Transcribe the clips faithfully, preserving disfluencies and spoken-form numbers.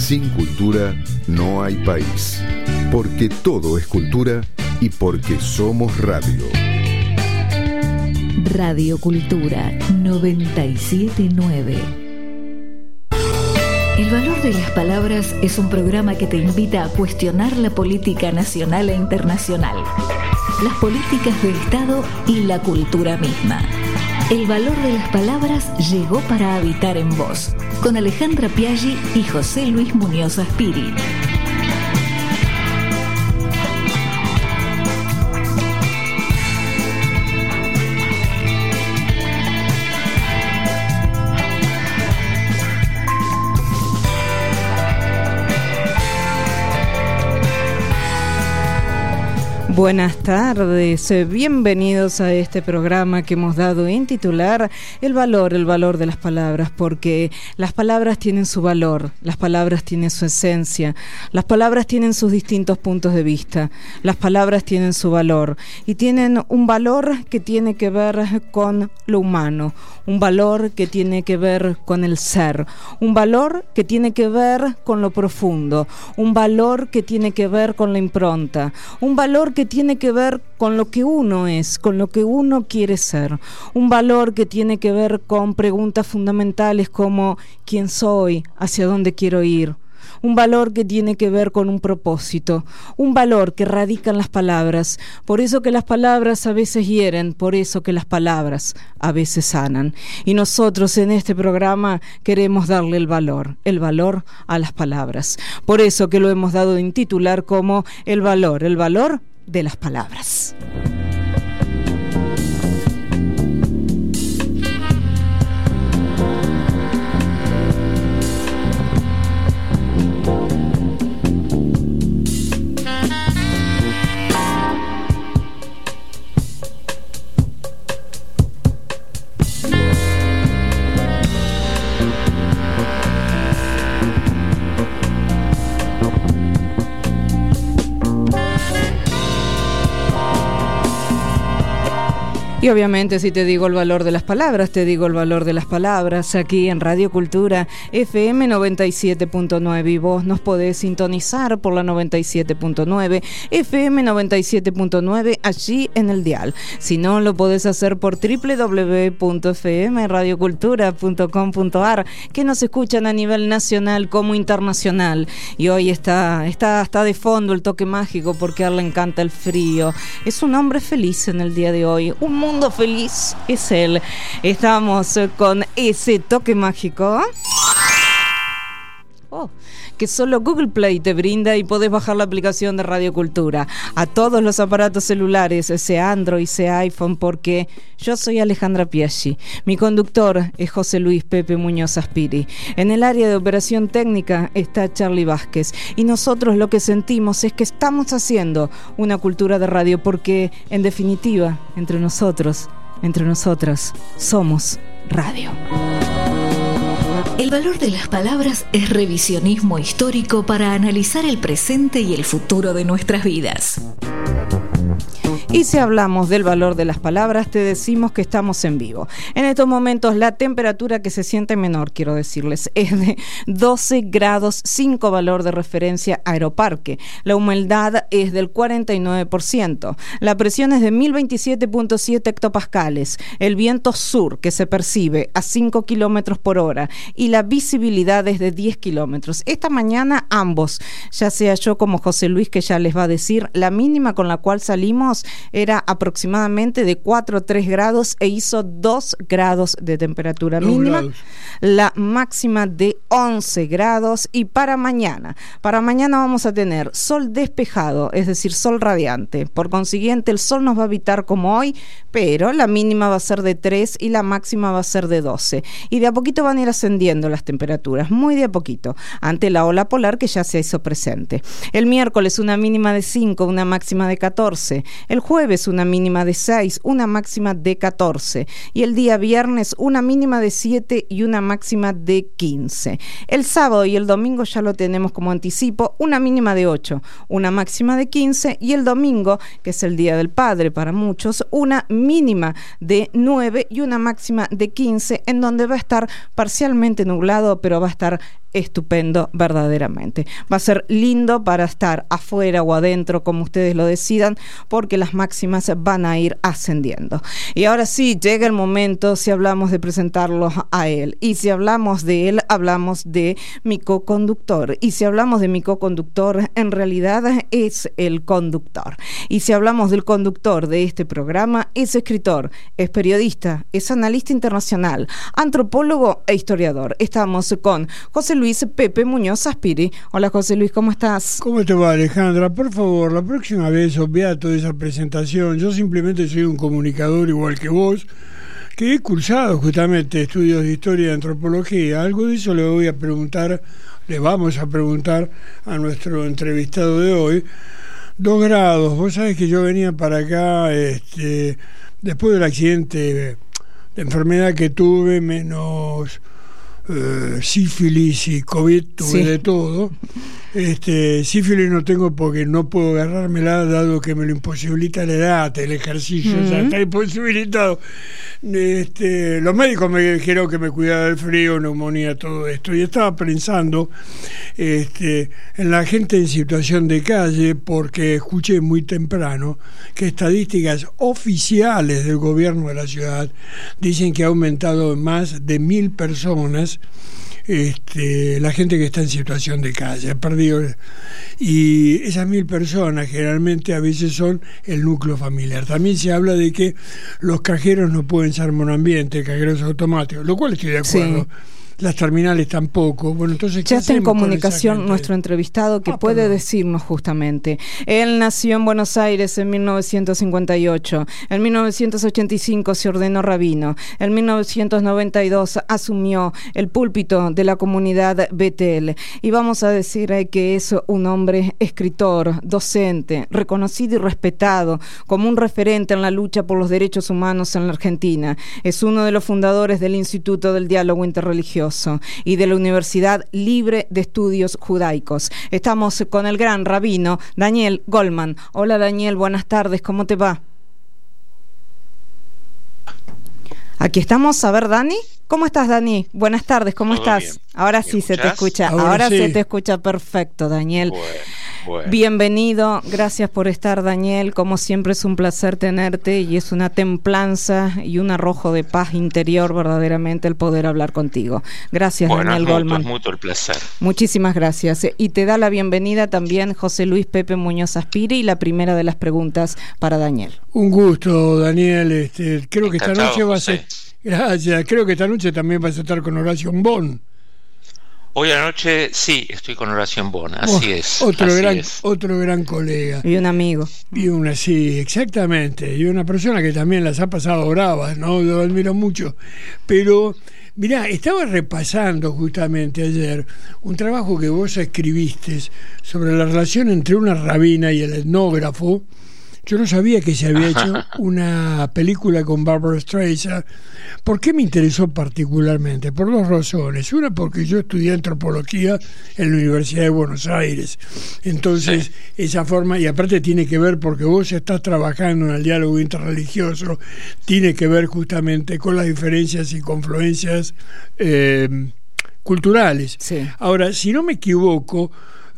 Sin cultura no hay país, porque todo es cultura y porque somos radio. Radio Cultura noventa y siete punto nueve. El valor de las palabras es un programa que te invita a cuestionar la política nacional e internacional, las políticas de Estado y la cultura misma. El valor de las palabras llegó para habitar en vos, con Alejandra Piaggi y José Luis Muñoz Aspiri. Buenas tardes, bienvenidos a este programa que hemos dado en titular El valor, el valor de las palabras, porque las palabras tienen su valor, las palabras tienen su esencia, las palabras tienen sus distintos puntos de vista, las palabras tienen su valor y tienen un valor que tiene que ver con lo humano, un valor que tiene que ver con el ser, un valor que tiene que ver con lo profundo, un valor que tiene que ver con la impronta, un valor que tiene que ver con lo que uno es, con lo que uno quiere ser, un valor que tiene que ver con preguntas fundamentales como ¿quién soy? ¿Hacia dónde quiero ir? Un valor que tiene que ver con un propósito, un valor que radica en las palabras, por eso que las palabras a veces hieren, por eso que las palabras a veces sanan. Y nosotros en este programa queremos darle el valor, el valor a las palabras. Por eso que lo hemos dado en titular como el valor, el valor de las palabras. Y obviamente si te digo el valor de las palabras, te digo el valor de las palabras aquí en Radio Cultura F M noventa y siete punto nueve y vos nos podés sintonizar por la noventa y siete punto nueve, F M noventa y siete punto nueve allí en el dial. Si no, lo podés hacer por doble u doble u doble u punto f m radio cultura punto com punto a r, que nos escuchan a nivel nacional como internacional. Y hoy está, está, está de fondo el toque mágico porque a él le encanta el frío. Es un hombre feliz en el día de hoy, un mundo mundo feliz es él. Estamos con ese toque mágico oh, que solo Google Play te brinda y podés bajar la aplicación de Radio Cultura a todos los aparatos celulares, sea Android, sea iPhone, porque yo soy Alejandra Piaggi. Mi conductor es José Luis Pepe Muñoz Aspiri. En el área de operación técnica está Charlie Vázquez. Y nosotros lo que sentimos es que estamos haciendo una cultura de radio porque, en definitiva, entre nosotros, entre nosotras, somos radio. El valor de las palabras es revisionismo histórico para analizar el presente y el futuro de nuestras vidas. Y si hablamos del valor de las palabras, te decimos que estamos en vivo. En estos momentos la temperatura que se siente menor, quiero decirles, es de doce grados, cinco valor de referencia Aeroparque. La humedad es del cuarenta y nueve por ciento. La presión es de mil veintisiete punto siete hectopascales. El viento sur que se percibe a cinco kilómetros por hora y la visibilidad es de diez kilómetros. Esta mañana ambos, ya sea yo como José Luis, que ya les va a decir, la mínima con la cual salimos era aproximadamente de cuatro a tres grados e hizo dos grados de temperatura mínima. Grados. La máxima de once grados. Y para mañana, para mañana vamos a tener sol despejado, es decir, sol radiante. Por consiguiente, el sol nos va a habitar como hoy, pero la mínima va a ser de tres y la máxima va a ser de doce. Y de a poquito van a ir ascendiendo las temperaturas, muy de a poquito, ante la ola polar que ya se hizo presente. El miércoles una mínima de cinco, una máxima de catorce. El jueves una mínima de seis, una máxima de catorce. Y el día viernes una mínima de siete y una máxima de quince. El sábado y el domingo ya lo tenemos como anticipo, una mínima de ocho, una máxima de quince. Y el domingo, que es el Día del Padre para muchos, una mínima de nueve y una máxima de quince, en donde va a estar parcialmente nublado, pero va a estar estupendo verdaderamente. Va a ser lindo para estar afuera o adentro, como ustedes lo decidan, porque las máximas van a ir ascendiendo. Y ahora sí, llega el momento, si hablamos de presentarlos a él. Y si hablamos de él, hablamos de mi co-conductor. Y si hablamos de mi co-conductor, en realidad es el conductor. Y si hablamos del conductor de este programa, es escritor, es periodista, es analista internacional, antropólogo e historiador. Estamos con José Luis Pepe Muñoz Aspiri. Hola José Luis, ¿cómo estás? ¿Cómo te va, Alejandra? Por favor, la próxima vez obvia toda esa presentación. Yo simplemente soy un comunicador igual que vos, que he cursado justamente estudios de historia y antropología. Algo de eso le voy a preguntar, le vamos a preguntar a nuestro entrevistado de hoy. Dos grados. Vos sabés que yo venía para acá este, después del accidente de enfermedad que tuve, menos eh, sífilis y COVID, tuve sí. de todo. Este, sífilis no tengo porque no puedo agarrármela, dado que me lo imposibilita la edad, el ejercicio, mm-hmm. o sea, está imposibilitado. Este, los médicos me dijeron que me cuidara del frío, neumonía, todo esto, y estaba pensando este, en la gente en situación de calle, porque escuché muy temprano que estadísticas oficiales del gobierno de la ciudad dicen que ha aumentado en más de mil personas Este, la gente que está en situación de calle, ha perdido, y esas mil personas generalmente a veces son el núcleo familiar. También se habla de que los cajeros no pueden ser monoambiente, cajeros automáticos, lo cual estoy de acuerdo. Sí. Las terminales tampoco. Bueno, entonces, ya está en comunicación nuestro entrevistado que ah, puede perdón. decirnos justamente. Él nació en Buenos Aires en mil novecientos cincuenta y ocho. En mil novecientos ochenta y cinco se ordenó rabino. En mil novecientos noventa y dos asumió el púlpito de la comunidad Betel. Y vamos a decir eh, que es un hombre escritor, docente, reconocido y respetado como un referente en la lucha por los derechos humanos en la Argentina. Es uno de los fundadores del Instituto del Diálogo Interreligioso y de la Universidad Libre de Estudios Judaicos. Estamos con el gran rabino Daniel Goldman. Hola Daniel, buenas tardes, ¿cómo te va? Aquí estamos, a ver Dani. ¿Cómo estás, Dani? Buenas tardes, ¿cómo Todo estás? Bien. Ahora sí se te escucha, ahora, ahora sí. se te escucha perfecto, Daniel. Bueno, bueno. Bienvenido, gracias por estar, Daniel. Como siempre es un placer tenerte y es una templanza y un arrojo de paz interior verdaderamente el poder hablar contigo. Gracias, bueno, Daniel es mutuo, Goldman. Es mutuo el placer. Muchísimas gracias. Y te da la bienvenida también José Luis Pepe Muñoz Aspiri y la primera de las preguntas para Daniel. Un gusto, Daniel. Este, creo que Encantado, esta noche va a José. ser... Gracias. Creo que esta noche también vas a estar con Horacio Bon. Hoy a la noche sí, estoy con Horacio Bon, así oh, es. Otro así gran, es. otro gran colega. Y un amigo. Y una, sí, exactamente. Y una persona que también las ha pasado bravas, ¿no? Lo admiro mucho. Pero, mirá, estaba repasando justamente ayer un trabajo que vos escribiste sobre la relación entre una rabina y el etnógrafo. Yo no sabía que se había hecho una película con Barbra Streisand. ¿Por qué me interesó particularmente? Por dos razones. Una, porque yo estudié antropología en la Universidad de Buenos Aires. Entonces, sí. esa forma, y aparte tiene que ver porque vos estás trabajando en el diálogo interreligioso, tiene que ver justamente con las diferencias y confluencias eh, culturales. Sí. Ahora, si no me equivoco,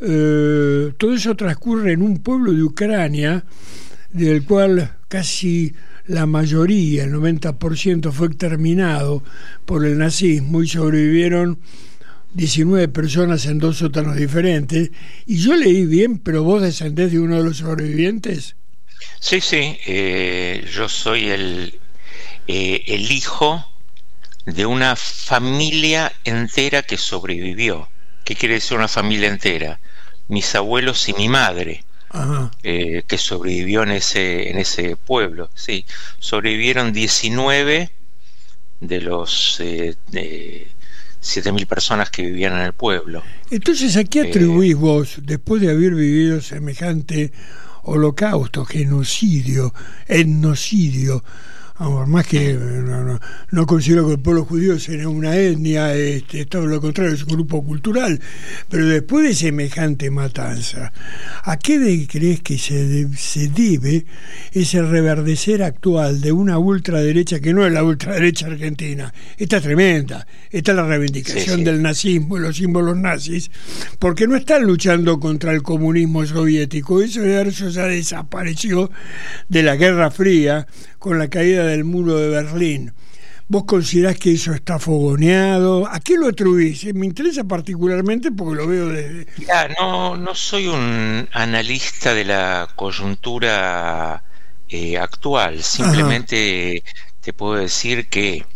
eh, todo eso transcurre en un pueblo de Ucrania, del cual casi la mayoría, el noventa por ciento, fue exterminado por el nazismo y sobrevivieron diecinueve personas en dos sótanos diferentes. Y yo leí bien, pero vos descendés de uno de los sobrevivientes. Sí, sí, eh, yo soy el, eh, el hijo de una familia entera que sobrevivió. ¿Qué quiere decir una familia entera? Mis abuelos y mi madre. Eh, que sobrevivió en ese en ese pueblo, sí, sobrevivieron diecinueve de los eh, de siete mil personas que vivían en el pueblo. Entonces, ¿a qué atribuís eh, vos, después de haber vivido semejante holocausto, genocidio, etnocidio, Por más que no, no, no considero que el pueblo judío sea una etnia, este, todo lo contrario, es un grupo cultural, pero después de semejante matanza, ¿a qué de, crees que se, de, se debe ese reverdecer actual de una ultraderecha que no es la ultraderecha argentina? Esta es tremenda, esta es la reivindicación sí, sí. del nazismo y los símbolos nazis, porque no están luchando contra el comunismo soviético, eso, eso ya desapareció de la Guerra Fría con la caída del muro de Berlín. ¿Vos considerás que eso está fogoneado? ¿A qué lo atribuís? Me interesa particularmente porque lo veo desde... Ya, no, no soy un analista de la coyuntura eh, actual, simplemente Ajá. te puedo decir que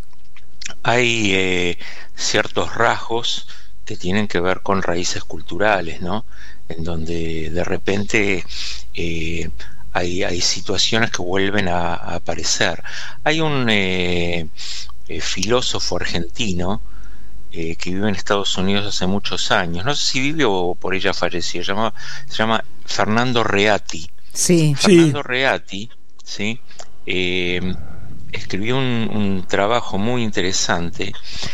hay eh, ciertos rasgos que tienen que ver con raíces culturales, ¿no? En donde de repente... Eh, Hay, hay situaciones que vuelven a, a aparecer. Hay un eh, eh, filósofo argentino eh, que vive en Estados Unidos hace muchos años. No sé si vive o por ella falleció. Se llama, se llama Fernando Reati. Sí. Fernando sí. Reati, ¿sí? Eh, escribió un, un trabajo muy interesante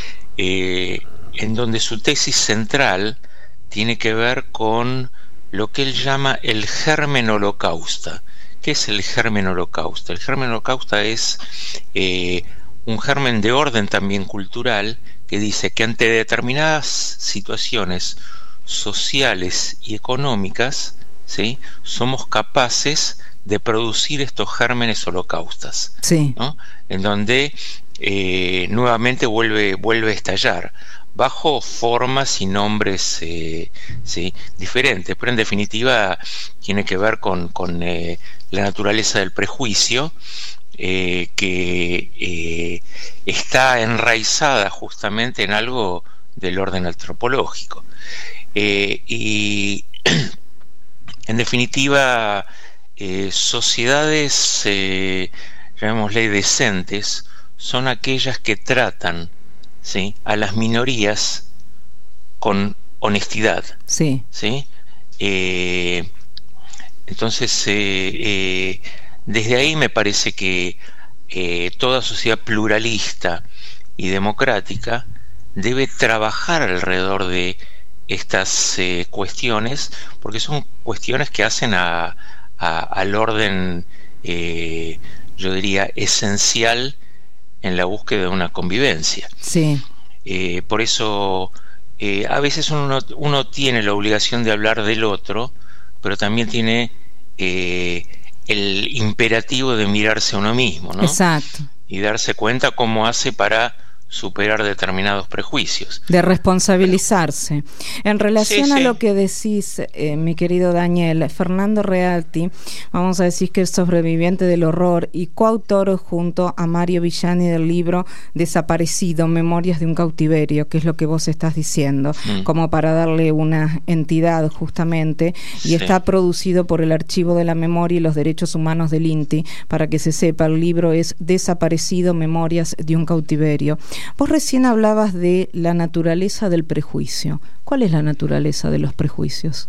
eh, en donde su tesis central tiene que ver con lo que él llama el germen holocausta. ¿Qué es el germen holocausta? El germen holocausta es eh, un germen de orden también cultural que dice que ante determinadas situaciones sociales y económicas, ¿sí?, somos capaces de producir estos gérmenes holocaustas, sí. ¿no? En donde eh, nuevamente vuelve, vuelve a estallar, bajo formas y nombres eh, sí, diferentes, pero en definitiva tiene que ver con, con eh, la naturaleza del prejuicio, eh, que eh, está enraizada justamente en algo del orden antropológico. Eh, y en definitiva, eh, sociedades, eh, llamémosle decentes, son aquellas que tratan, ¿sí?, a las minorías con honestidad. Sí. ¿Sí? Eh, entonces, eh, eh, desde ahí me parece que eh, toda sociedad pluralista y democrática debe trabajar alrededor de estas eh, cuestiones, porque son cuestiones que hacen a, a, al orden, eh, yo diría, esencial en la búsqueda de una convivencia. Sí. Eh, por eso eh, a veces uno, uno tiene la obligación de hablar del otro, pero también tiene eh, el imperativo de mirarse a uno mismo, ¿no? Exacto. Y darse cuenta cómo hace para superar determinados prejuicios. De responsabilizarse. En relación sí, a sí. lo que decís, eh, mi querido Daniel, Fernando Reati, vamos a decir que es sobreviviente del horror y coautor junto a Mario Villani del libro Desaparecido, Memorias de un cautiverio, que es lo que vos estás diciendo, mm. como para darle una entidad justamente, y sí. está producido por el Archivo de la Memoria y los Derechos Humanos del INTI, para que se sepa, el libro es Desaparecido, Memorias de un cautiverio. Vos recién hablabas de la naturaleza del prejuicio. ¿Cuál es la naturaleza de los prejuicios?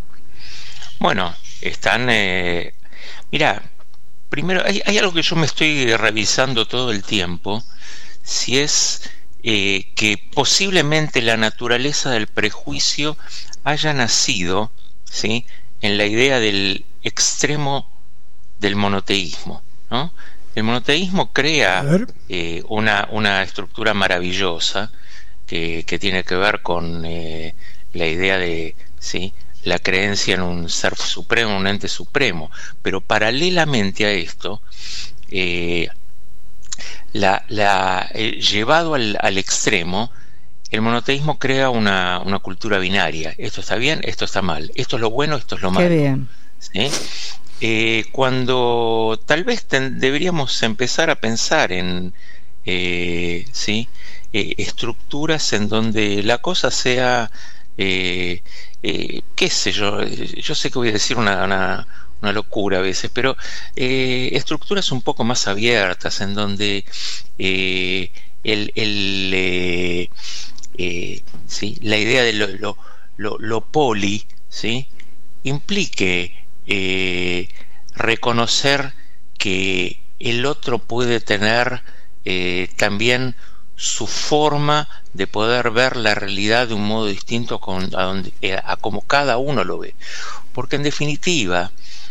Bueno, están... Eh, mira, primero hay, hay algo que yo me estoy revisando todo el tiempo, si es eh, que posiblemente la naturaleza del prejuicio haya nacido, ¿sí?, en la idea del extremo del monoteísmo, ¿no? El monoteísmo crea eh, una, una estructura maravillosa que, que tiene que ver con eh, la idea de, ¿sí?, la creencia en un ser supremo, un ente supremo. Pero paralelamente a esto, eh, la, la, eh, llevado al, al extremo, el monoteísmo crea una, una cultura binaria. Esto está bien, esto está mal. Esto es lo bueno, esto es lo malo. Qué bien. ¿Sí? Eh, cuando tal vez ten, deberíamos empezar a pensar en eh, ¿sí? eh, estructuras en donde la cosa sea eh, eh, qué sé yo, yo sé que voy a decir una, una, una locura a veces, pero eh, estructuras un poco más abiertas en donde eh, el, el eh, eh, ¿sí?, la idea de lo, lo, lo, lo poli, ¿sí?, implique Eh, reconocer que el otro puede tener eh, también su forma de poder ver la realidad de un modo distinto con, a, donde, a como cada uno lo ve. Porque en definitiva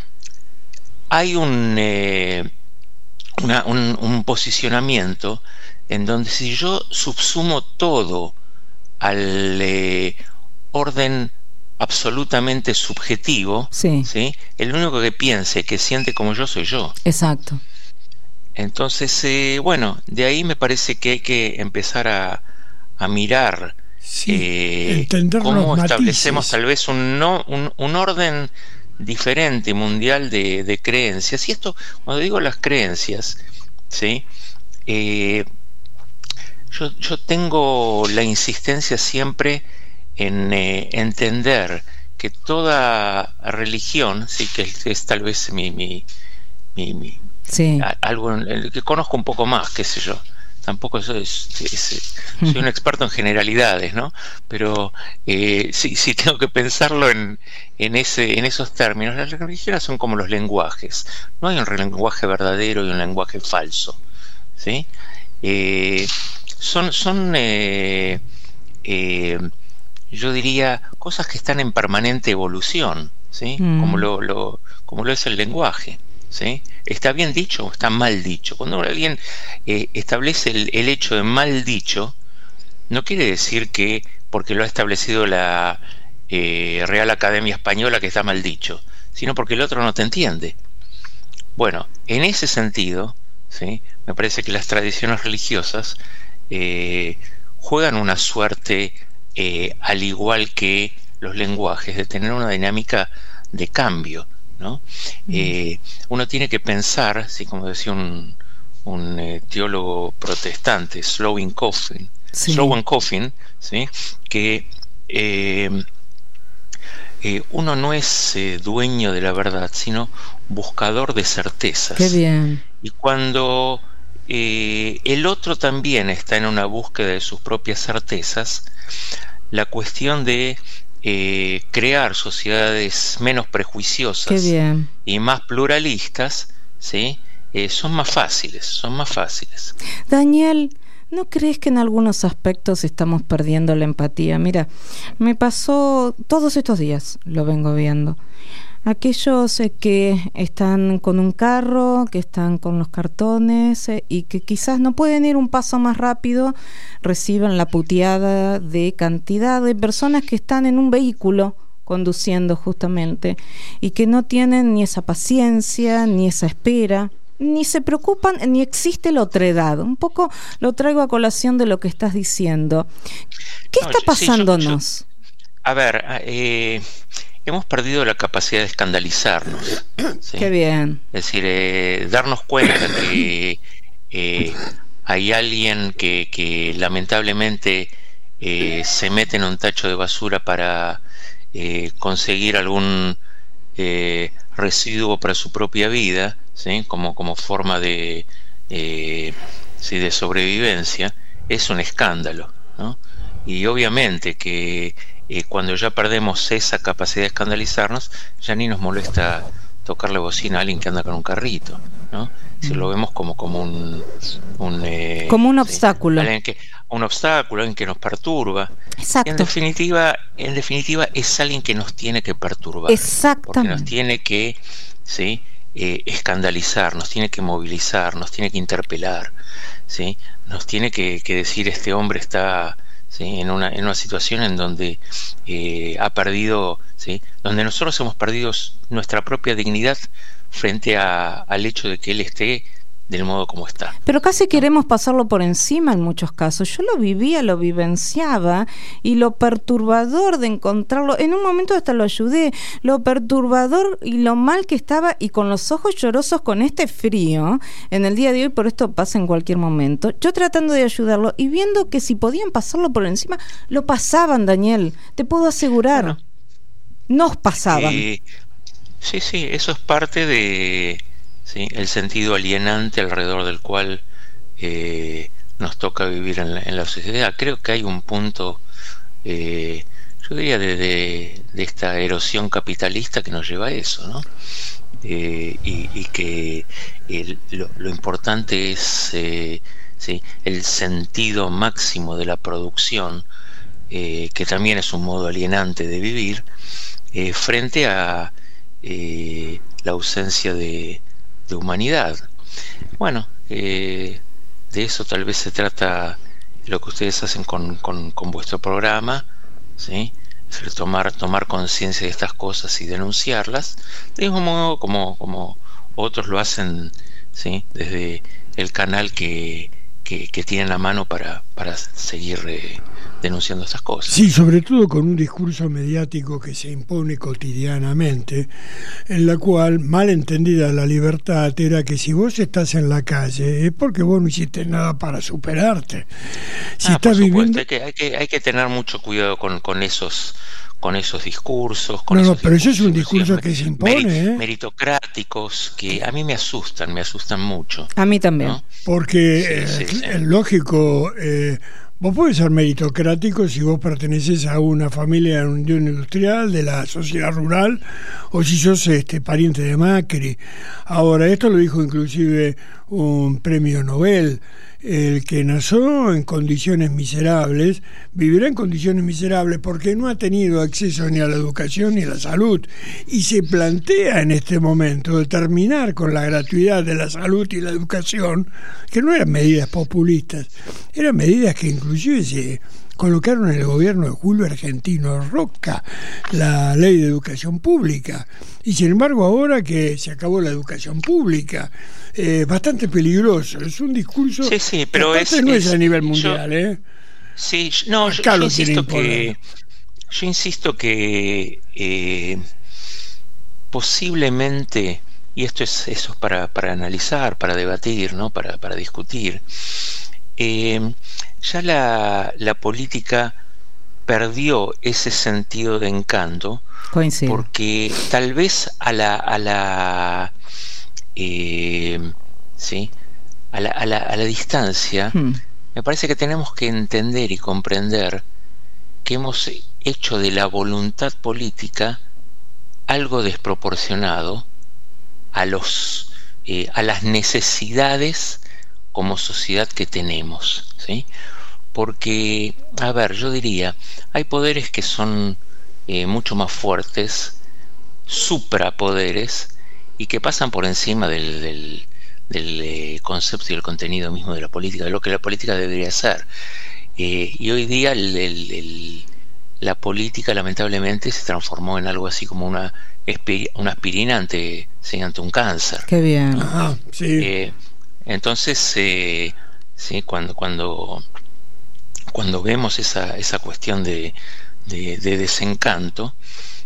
hay un, eh, una, un, un posicionamiento en donde si yo subsumo todo al eh, orden absolutamente subjetivo, sí. ¿sí? El único que piense, que siente como yo, soy yo. Exacto. Entonces, eh, bueno, de ahí me parece que hay que empezar a, a mirar sí, eh, cómo establecemos tal vez un, no, un, un orden diferente mundial de, de creencias. Y esto, cuando digo las creencias, ¿sí? Eh, yo, yo tengo la insistencia siempre en eh, entender que toda religión, sí, que es, es tal vez mi, mi, mi, mi sí. a, algo en el que conozco un poco más, qué sé yo. Tampoco soy, es, es, soy un experto en generalidades, ¿no? Pero eh, sí, sí tengo que pensarlo en, en, ese, en esos términos. Las religiones son como los lenguajes. No hay un lenguaje verdadero y un lenguaje falso, ¿sí? Eh, son, son eh, eh, yo diría, cosas que están en permanente evolución, ¿sí? Mm. Como lo, lo, como lo es el lenguaje, ¿sí? ¿Está bien dicho o está mal dicho? Cuando alguien eh, establece el, el hecho de mal dicho, no quiere decir que porque lo ha establecido la eh, Real Academia Española que está mal dicho, sino porque el otro no te entiende. Bueno, en ese sentido, ¿sí? Me parece que las tradiciones religiosas eh, juegan una suerte, eh, al igual que los lenguajes, de tener una dinámica de cambio, ¿no? Mm. Eh, uno tiene que pensar, ¿sí? Como decía un, un eh, teólogo protestante, Sloan Coffin, sí. Sloan Coffin, ¿sí? Que eh, eh, uno no es eh, dueño de la verdad, sino buscador de certezas. Qué bien. Y cuando eh, el otro también está en una búsqueda de sus propias certezas, la cuestión de Eh, crear sociedades menos prejuiciosas y más pluralistas, ¿sí? Eh, son más fáciles, son más fáciles. Daniel, ¿no crees que en algunos aspectos estamos perdiendo la empatía? Mira, me pasó todos estos días, lo vengo viendo. Aquellos eh, que están con un carro, que están con los cartones eh, y que quizás no pueden ir un paso más rápido, reciben la puteada de cantidad de personas que están en un vehículo conduciendo justamente y que no tienen ni esa paciencia, ni esa espera, ni se preocupan, ni existe la otredad. Un poco lo traigo a colación de lo que estás diciendo. ¿Qué no, está pasándonos? Sí, yo, yo, a ver, eh... hemos perdido la capacidad de escandalizarnos, ¿sí? Qué bien. Es decir, eh, darnos cuenta que eh, hay alguien que, que lamentablemente eh, se mete en un tacho de basura para eh, conseguir algún eh, residuo para su propia vida, ¿sí? Como, como forma de, eh, ¿sí? de sobrevivencia, es un escándalo, ¿no? Y obviamente que Eh, cuando ya perdemos esa capacidad de escandalizarnos, ya ni nos molesta tocarle bocina a alguien que anda con un carrito, ¿no? Si lo vemos como, como un, un eh, como un sí, obstáculo, alguien que, un obstáculo, alguien que nos perturba. Exacto. En definitiva, en definitiva es alguien que nos tiene que perturbar, exactamente, porque nos tiene que, ¿sí? eh, escandalizar, nos tiene que movilizar, nos tiene que interpelar, ¿sí? Nos tiene que, que decir este hombre está ¿sí? en, una, en una situación en donde eh, ha perdido, ¿sí? donde nosotros hemos perdido nuestra propia dignidad frente a, al hecho de que él esté del modo como está. Pero casi queremos pasarlo por encima en muchos casos. Yo lo vivía, lo vivenciaba, y lo perturbador de encontrarlo, en un momento hasta lo ayudé, lo perturbador y lo mal que estaba, y con los ojos llorosos con este frío en el día de hoy, por esto pasa en cualquier momento, yo tratando de ayudarlo y viendo que si podían pasarlo por encima, lo pasaban, Daniel, te puedo asegurar. Bueno, nos pasaban. Eh, sí, sí, eso es parte de... ¿sí? el sentido alienante alrededor del cual eh, nos toca vivir en la, en la sociedad. Creo que hay un punto, eh, yo diría, de, de, de esta erosión capitalista que nos lleva a eso, ¿no? eh, y, y que el, lo, lo importante es eh, ¿sí? el sentido máximo de la producción, eh, que también es un modo alienante de vivir, eh, frente a eh, la ausencia de, de humanidad. Bueno, eh, de eso tal vez se trata lo que ustedes hacen con, con, con vuestro programa, ¿sí? Es decir, tomar, tomar conciencia de estas cosas y denunciarlas, de mismo modo como, como otros lo hacen, ¿sí? Desde el canal que, que, que tienen a mano para, para seguir eh, denunciando estas cosas. Sí, sobre todo con un discurso mediático que se impone cotidianamente, en la cual, mal entendida la libertad, era que si vos estás en la calle es porque vos no hiciste nada para superarte. Si ah, estás por supuesto, viviendo... hay que, hay que, hay que tener mucho cuidado con, con esos con esos discursos. Con no, esos no, pero eso es un discursos, discurso que se impone, meri- ¿eh? meritocráticos, que a mí me asustan, me asustan mucho. A mí también. ¿No? Porque Sí, eh, sí, sí. es lógico, eh, vos podés ser meritocrático si vos perteneces a una familia de unión industrial, de la sociedad rural, o si sos este, pariente de Macri. Ahora, esto lo dijo inclusive un premio Nobel. El que nació en condiciones miserables vivirá en condiciones miserables porque no ha tenido acceso ni a la educación ni a la salud, y se plantea en este momento de terminar con la gratuidad de la salud y la educación, que no eran medidas populistas, eran medidas que inclusive se colocaron en el gobierno de Julio Argentino Roca, la ley de educación pública, y sin embargo ahora que se acabó la educación pública, eh, bastante peligroso, es un discurso Sí, sí, pero que es, aparte no es, es a nivel yo- mundial, ¿eh? Sí, no, yo, Acá yo lo quiere insisto imponer. que yo insisto que eh, posiblemente, y esto es eso es para, para analizar, para debatir, ¿no? Para, para discutir, eh, ya la, la política perdió ese sentido de encanto, Coincido. porque tal vez a la a la eh, sí a la, a la, a la distancia, Hmm. me parece que tenemos que entender y comprender que hemos hecho de la voluntad política algo desproporcionado a los eh, a las necesidades como sociedad que tenemos, ¿sí? Porque, a ver, yo diría, hay poderes que son eh, mucho más fuertes, suprapoderes, y que pasan por encima del, del, del eh, concepto y el contenido mismo de la política, de lo que la política debería ser. Eh, y hoy día el, el, el, la política lamentablemente se transformó en algo así como una, una aspirina ante, ¿sí? ante un cáncer. Qué bien. Ajá, sí. Eh, entonces, eh, sí, cuando, cuando, cuando vemos esa, esa cuestión de, de, de desencanto,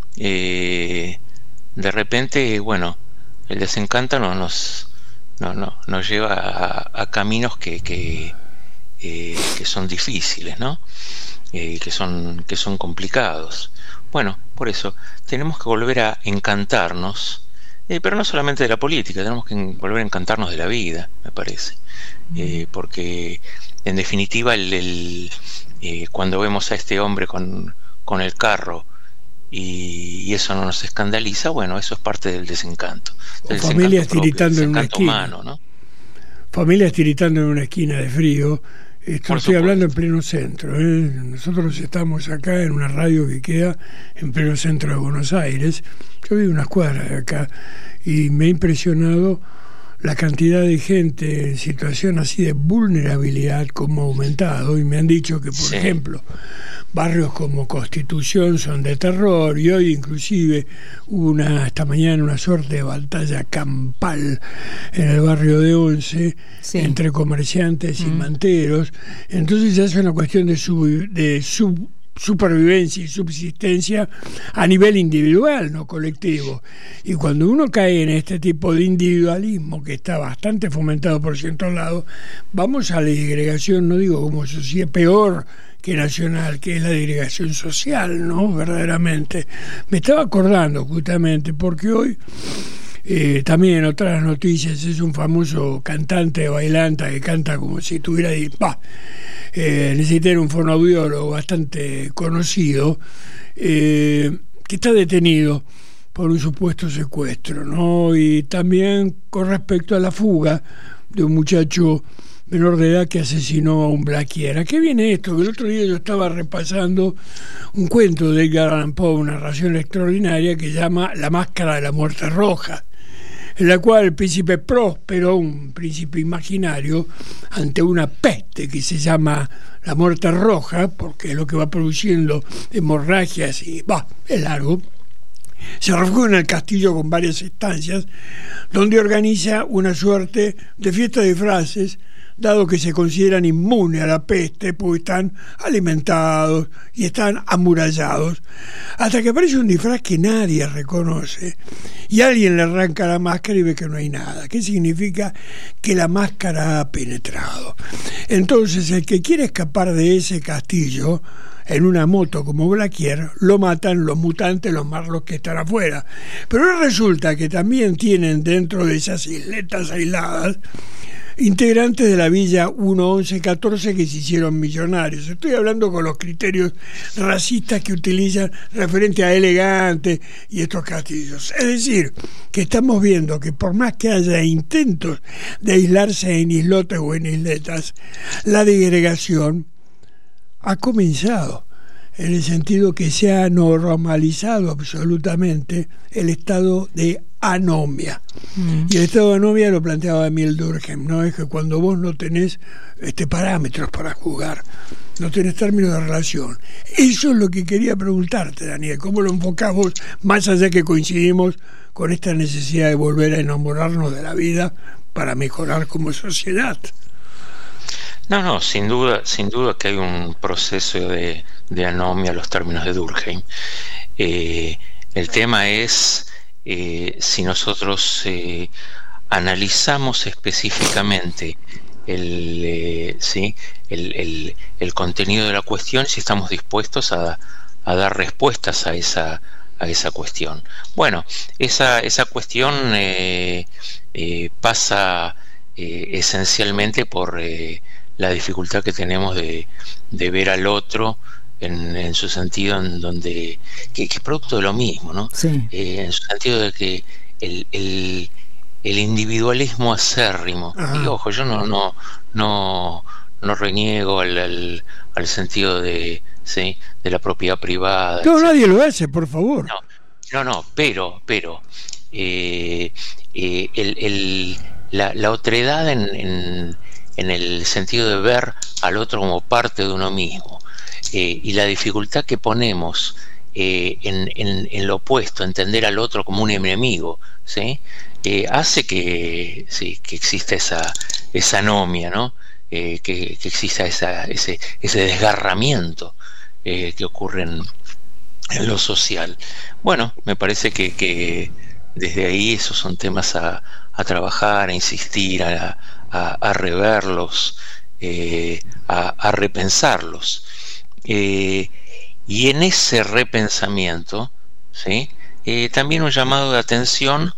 eh, de repente, bueno, el desencanto no, nos, no, no, nos lleva a, a caminos que, que, eh, que son difíciles, ¿no? Eh, que son, que son complicados. Bueno, por eso tenemos que volver a encantarnos. Eh, pero no solamente de la política, tenemos que volver a encantarnos de la vida, me parece. Eh, porque, en definitiva, el, el, eh, cuando vemos a este hombre con, con el carro y, y eso no nos escandaliza, bueno, eso es parte del desencanto. Del O familias desencanto propio, tiritando del en una desencanto esquina. humano, ¿no? Familias tiritando en una esquina de frío. Esto Por estoy supuesto. hablando en pleno centro, ¿eh? Nosotros estamos acá en una radio que queda en pleno centro de Buenos Aires. Yo vivo unas cuadras de acá y me ha impresionado la cantidad de gente en situación así de vulnerabilidad como ha aumentado, y me han dicho que, por Sí. ejemplo, barrios como Constitución son de terror, y hoy inclusive hubo una, esta mañana una suerte de batalla campal en el barrio de Once, Sí. entre comerciantes y Mm. manteros. Entonces ya es una cuestión de, sub, de sub, supervivencia y subsistencia a nivel individual, no colectivo. Y cuando uno cae en este tipo de individualismo que está bastante fomentado por ciertos lados, vamos a la disgregación, no digo como sociedad, peor que nacional, que es la disgregación social, ¿no? Verdaderamente. Me estaba acordando justamente porque hoy Eh, también en otras noticias es un famoso cantante o bailanta que canta como si tuviera bah, eh, necesita un fonoaudiólogo bastante conocido, eh, que está detenido por un supuesto secuestro, ¿no? Y también con respecto a la fuga de un muchacho menor de edad que asesinó a un blaquiera. ¿Qué viene esto? Que el otro día yo estaba repasando un cuento de Edgar Allan Poe, una narración extraordinaria que llama La máscara de la muerte roja, en la cual el príncipe Próspero, un príncipe imaginario, ante una peste que se llama la muerte roja, porque es lo que va produciendo hemorragias y va, es largo, se refugia en el castillo con varias estancias, donde organiza una suerte de fiesta de disfraces, dado que se consideran inmunes a la peste, porque están alimentados y están amurallados, hasta que aparece un disfraz que nadie reconoce y alguien le arranca la máscara y ve que no hay nada. ¿Qué significa? Que la máscara ha penetrado. Entonces el que quiere escapar de ese castillo en una moto como Blaquier, lo matan los mutantes, los marlos que están afuera. Pero resulta que también tienen dentro de esas isletas aisladas integrantes de la Villa uno once catorce que se hicieron millonarios. Estoy hablando con los criterios racistas que utilizan referente a elegante y estos castillos. Es decir, que estamos viendo que por más que haya intentos de aislarse en islotes o en isletas, la disgregación ha comenzado, en el sentido que se ha normalizado absolutamente el estado de anomia. Mm. Y el estado de anomia lo planteaba Emile Durkheim, ¿no? Es que cuando vos no tenés este, parámetros para jugar, no tenés términos de relación. Eso es lo que quería preguntarte, Daniel, ¿cómo lo enfocás vos, más allá que coincidimos con esta necesidad de volver a enamorarnos de la vida para mejorar como sociedad? No, no, sin duda, sin duda que hay un proceso de, de anomia a los términos de Durkheim. Eh, el tema es eh, si nosotros eh, analizamos específicamente el, eh, ¿sí? el, el, el contenido de la cuestión, si estamos dispuestos a, a dar respuestas a esa, a esa cuestión. Bueno, esa, esa cuestión eh, eh, pasa eh, esencialmente por Eh, la dificultad que tenemos de, de ver al otro en, en su sentido en donde que, que es producto de lo mismo, ¿no? Sí. Eh, en su sentido de que el, el, el individualismo acérrimo, y ojo, yo no no no no reniego al, al, al sentido de, ¿sí? de la propiedad privada. No, etcétera. Nadie lo hace, por favor. No, no, no pero pero eh, eh, el, el, la, la otredad en, en en el sentido de ver al otro como parte de uno mismo, eh, y la dificultad que ponemos eh, en, en, en lo opuesto, entender al otro como un enemigo, ¿sí? Eh, hace que, sí, que exista esa, esa anomia, ¿no? Eh, que, que exista esa, ese, ese desgarramiento eh, que ocurre en, en lo social. Bueno, me parece que, que desde ahí esos son temas a, a trabajar, a insistir, a A, a reverlos, eh, a, a repensarlos. Eh, y en ese repensamiento, ¿sí? eh, también un llamado de atención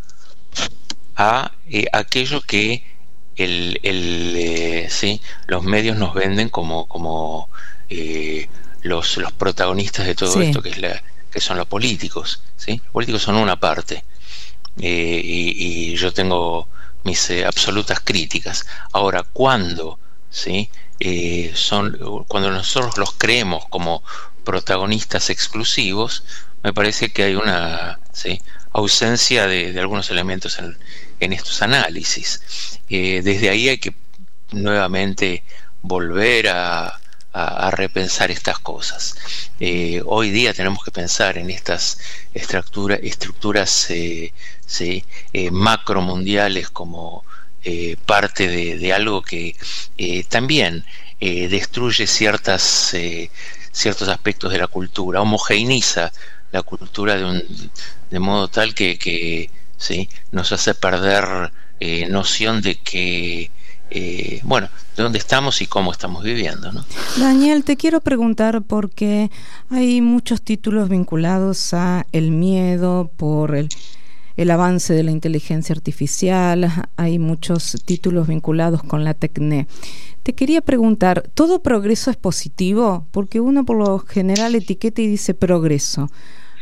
a eh, aquello que el, el, eh, ¿sí? los medios nos venden como, como eh, los, los protagonistas de todo sí. esto, que, es la, que son los políticos. ¿sí? Los políticos son una parte. Eh, y, y yo tengo mis eh, absolutas críticas. Ahora, cuando ¿sí? eh, son cuando nosotros los creemos como protagonistas exclusivos, me parece que hay una ¿sí? ausencia de, de algunos elementos en, en estos análisis. Eh, desde ahí hay que nuevamente volver a, a, a repensar estas cosas. Eh, hoy día tenemos que pensar en estas estructura, estructuras eh, ¿sí? eh, macromundiales como eh, parte de, de algo que eh, también eh, destruye ciertas eh, ciertos aspectos de la cultura, homogeneiza la cultura de, un, de modo tal que, que ¿sí? nos hace perder eh, noción de que Eh, bueno, de dónde estamos y cómo estamos viviendo, ¿no? Daniel, te quiero preguntar porque hay muchos títulos vinculados a el miedo por el, el avance de la inteligencia artificial, hay muchos títulos vinculados con la tecné. Te quería preguntar, ¿todo progreso es positivo? Porque uno por lo general etiqueta y dice progreso.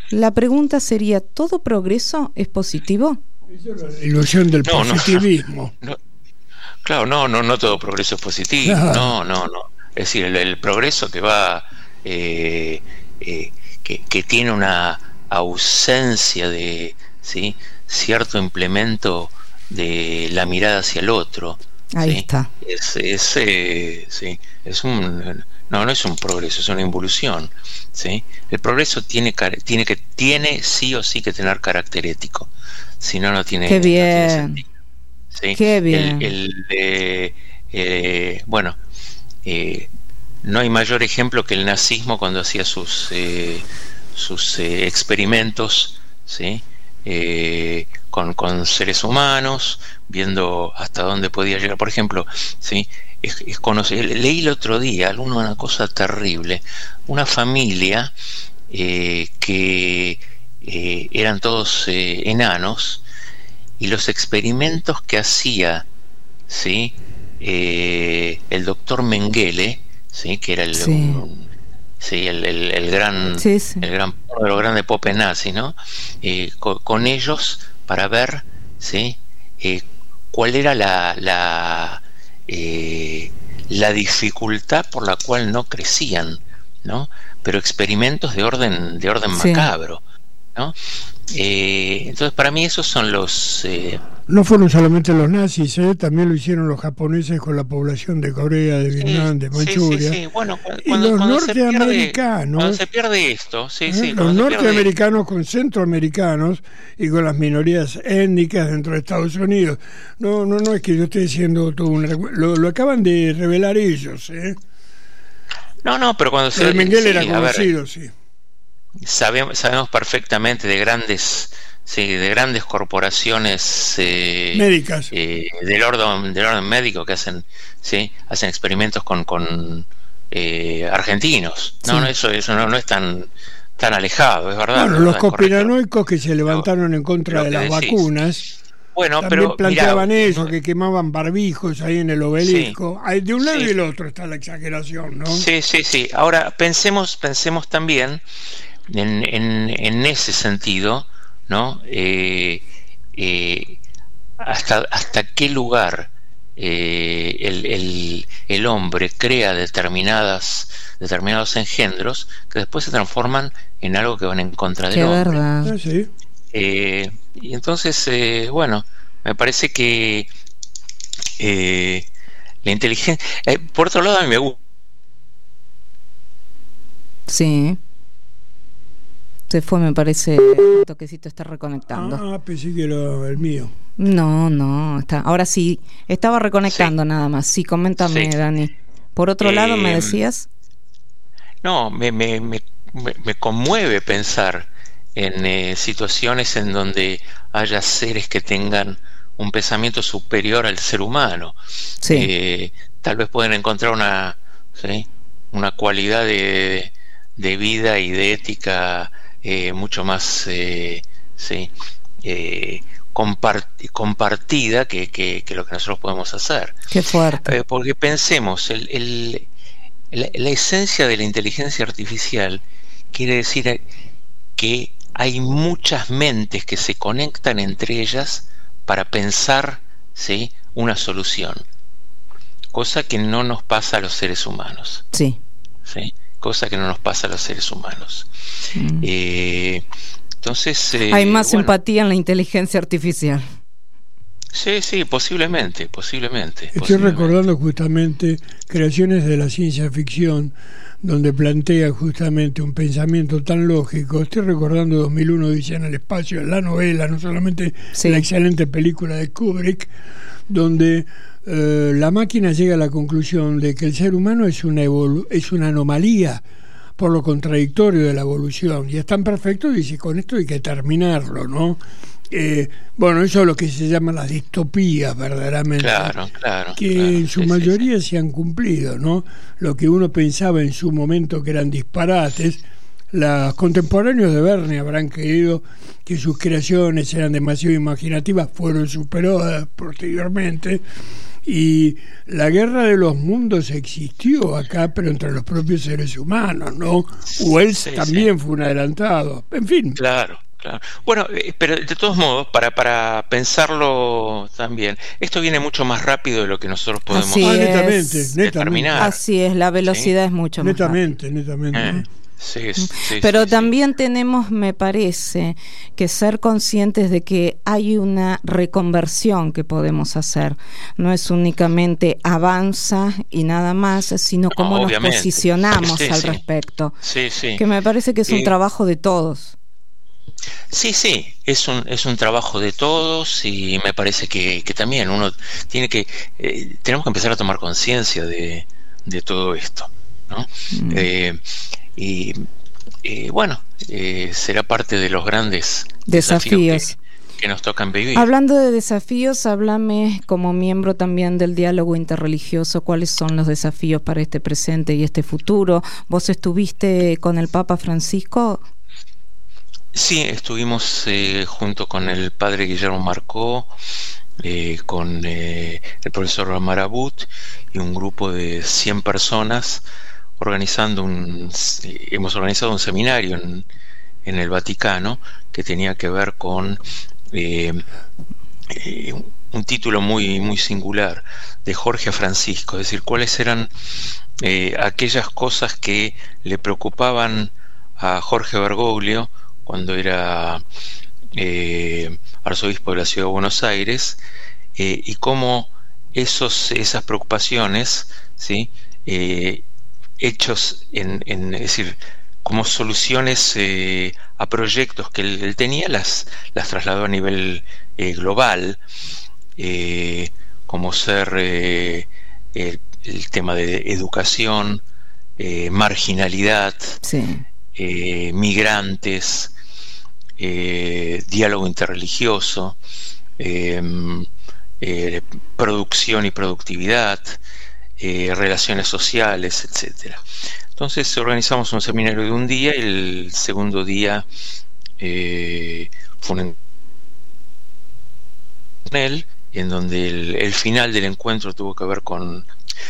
La pregunta sería, ¿todo progreso es positivo? La ilusión del no, positivismo. No, no, claro, no, no, no todo progreso es positivo. Claro. No, no, no. Es decir, el, el progreso que va, eh, eh, que, que tiene una ausencia de, ¿sí?, cierto implemento de la mirada hacia el otro. Ahí ¿sí? está. Es, es, eh, sí, es un, no, no es un progreso, es una involución. ¿sí? El progreso tiene, tiene que tiene sí o sí que tener carácter ético. Si no, no tiene, Qué no tiene bien. sentido. ¿sí? Qué bien. El, el, eh, eh, bueno, eh, no hay mayor ejemplo que el nazismo cuando hacía sus eh, sus eh, experimentos, ¿sí? eh, con, con seres humanos, viendo hasta dónde podía llegar. Por ejemplo, ¿sí? es, es conocer, leí el otro día una cosa terrible, una familia eh, que eh, eran todos eh, enanos, y los experimentos que hacía, ¿sí? eh, el doctor Mengele, ¿sí? que era el, Sí. un, sí, el, el, el gran Sí, sí. el gran uno de los grandes popes nazi, ¿no? Eh, con, con ellos para ver, ¿sí? eh, cuál era la la, eh, la dificultad por la cual no crecían, ¿no? Pero experimentos de orden de orden Sí. macabro, ¿no? Eh, entonces para mí esos son los eh, No fueron solamente los nazis, ¿eh? También lo hicieron los japoneses con la población de Corea, de Vietnam, de sí, Manchuria. sí, sí. Bueno, cuando, Y los cuando se pierde, norteamericanos, cuando se pierde esto, sí, ¿eh? sí, los cuando se pierde- norteamericanos con centroamericanos y con las minorías étnicas dentro de Estados Unidos. No, no, no es que yo esté diciendo todo un recu- lo, lo acaban de revelar ellos, ¿eh? No, no, pero cuando se El Mengele sí, era a ver, conocido, sí. Sabemos, sabemos perfectamente de grandes, sí, de grandes corporaciones eh, Médicas. eh, del orden, del orden médico que hacen, sí, hacen experimentos con, con eh, argentinos. No, Sí. no, eso, eso no, no es tan, tan alejado, es verdad. Bueno, es los verdad, es correcto. conspiranoicos que se levantaron en contra lo de que las decís. vacunas Bueno, también pero planteaban mirá, eso, que quemaban barbijos ahí en el obelisco. Hay de un lado Sí. y del otro está la exageración, ¿no? Sí, sí, sí. Ahora pensemos, pensemos también en, en, en ese sentido, ¿no? Eh, eh, hasta, hasta qué lugar eh, el, el, el hombre crea determinadas, determinados engendros que después se transforman en algo que van en contra del Qué hombre. verdad. Ah, sí. Eh, y entonces, eh, bueno, me parece que eh, la inteligencia... eh, por otro lado, a mí me gusta. Sí. Se fue, me parece, un toquecito está reconectando. Ah, pensé que era el mío. No, no, está. Ahora sí, estaba reconectando Sí. nada más. Sí, coméntame, Sí. Dani. Por otro lado, me Eh, decías. No, me, me, me, me- me conmueve pensar en eh, situaciones en donde haya seres que tengan un pensamiento superior al ser humano. Sí. Eh, tal vez pueden encontrar una, ¿sí? una cualidad de, de vida y de ética eh, mucho más eh, ¿sí? eh, compart- compartida que, que, que lo que nosotros podemos hacer. Qué fuerte. Eh, porque pensemos, el, el, la, la esencia de la inteligencia artificial quiere decir que hay muchas mentes que se conectan entre ellas para pensar, ¿sí? una solución, cosa que no nos pasa a los seres humanos, Sí. ¿sí? cosa que no nos pasa a los seres humanos. Mm. Eh, entonces eh, Hay más bueno, empatía en la inteligencia artificial. sí, sí, posiblemente, posiblemente. Estoy posiblemente. recordando justamente creaciones de la ciencia ficción donde plantea justamente un pensamiento tan lógico. Estoy recordando dos mil uno Odisea en el espacio, la novela, no solamente Sí. la excelente película de Kubrick, donde eh, la máquina llega a la conclusión de que el ser humano es una evolu- es una anomalía por lo contradictorio de la evolución, y es tan perfecto, dice, con esto hay que terminarlo, ¿no? Eh, bueno, eso es lo que se llama las distopías, verdaderamente, Claro, claro. que claro, en su sí, sí, mayoría se han cumplido, ¿no? Lo que uno pensaba en su momento que eran disparates, los contemporáneos de Verne habrán creído que sus creaciones eran demasiado imaginativas, fueron superadas posteriormente, Y la guerra de los mundos existió acá, pero entre los propios seres humanos, ¿no? Wells sí, también sí. fue un adelantado. En fin. Claro. Claro. Bueno, pero de todos modos, para, para pensarlo también, esto viene mucho más rápido de lo que nosotros podemos Así ah, es. netamente, determinar. Netamente. Así es, la velocidad ¿sí? es mucho más netamente, rápida. Netamente, netamente. Eh. Sí, sí, pero sí, también sí. tenemos, me parece, que ser conscientes de que hay una reconversión que podemos hacer. No es únicamente avanza y nada más, sino cómo no, nos obviamente. posicionamos sí, al sí. respecto. Sí, sí. Que me parece que es un eh, trabajo de todos. Sí, sí, es un es un trabajo de todos y me parece que, que también uno tiene que eh, tenemos que empezar a tomar conciencia de, de todo esto, ¿no? Mm. Eh, y eh, bueno, eh, será parte de los grandes desafíos, desafíos que, que nos tocan vivir. Hablando de desafíos, háblame como miembro también del diálogo interreligioso, ¿cuáles son los desafíos para este presente y este futuro? ¿Vos estuviste con el Papa Francisco? Sí, estuvimos eh, junto con el padre Guillermo Marcó, eh, con eh, el profesor Marabut y un grupo de cien personas organizando un eh, hemos organizado un seminario en, en el Vaticano que tenía que ver con eh, eh, un título muy muy singular de Jorge a Francisco, es decir, cuáles eran eh, aquellas cosas que le preocupaban a Jorge Bergoglio cuando era eh, arzobispo de la ciudad de Buenos Aires, eh, y cómo esos, esas preocupaciones, ¿sí? eh, hechos en, en, es decir, como soluciones eh, a proyectos que él, él tenía, las, las trasladó a nivel eh, global, eh, como ser eh, el, el tema de educación, eh, marginalidad, sí. eh, migrantes, Eh, diálogo interreligioso, eh, eh, producción y productividad, eh, relaciones sociales, etcétera. Entonces organizamos un seminario de un día y el segundo día eh, fue un él, en donde el, el final del encuentro tuvo que ver con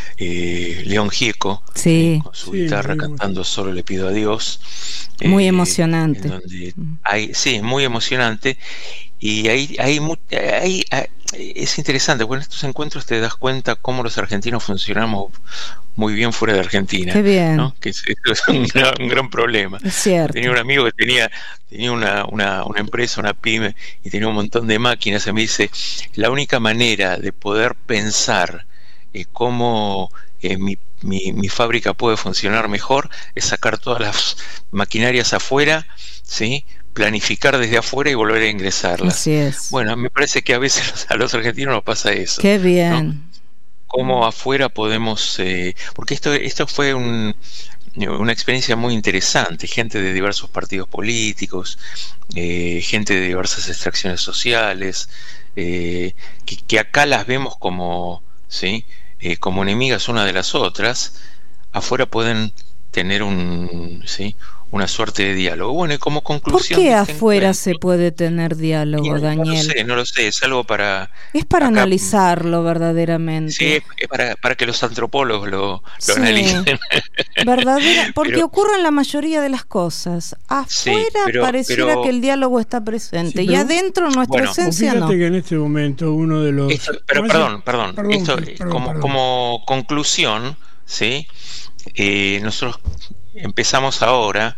eh, León Gieco, sí. eh, con su sí, guitarra muy cantando Solo le pido a Dios. Muy eh, emocionante. En donde hay, sí, muy emocionante. Y ahí, hay, hay, hay, es interesante, bueno, en estos encuentros te das cuenta cómo los argentinos funcionamos muy bien fuera de Argentina. Qué bien. ¿no? Que es, es un, gran, un gran problema. Es cierto. Tenía un amigo que tenía, tenía una, una, una empresa, una pyme, y tenía un montón de máquinas, y me dice, la única manera de poder pensar eh, cómo eh, mi, mi, mi fábrica puede funcionar mejor es sacar todas las maquinarias afuera, ¿sí? Planificar desde afuera y volver a ingresarlas. Así es. Bueno, me parece que a veces a los argentinos nos pasa eso. Qué bien. ¿no? Cómo afuera podemos, eh, porque esto esto fue un, una experiencia muy interesante, gente de diversos partidos políticos, eh, gente de diversas extracciones sociales, eh, que, que acá las vemos como, ¿sí? eh, como enemigas una de las otras, afuera pueden tener un, ¿sí? una suerte de diálogo. Bueno, y como conclusión... ¿Por qué este afuera encuentro, se puede tener diálogo, no, Daniel? No lo sé, no lo sé, es algo para... Es para acá, analizarlo verdaderamente. Sí, es, es para, para que los antropólogos lo, lo sí, analicen. Verdadera, porque pero, ocurre en la mayoría de las cosas. Afuera sí, pero, pareciera pero, que el diálogo está presente, sí, y adentro nuestra bueno, esencia fíjate no. que en este momento uno de los... Esto, pero perdón, perdón, perdón, esto perdón, como, perdón. como conclusión, ¿sí? Eh, nosotros empezamos ahora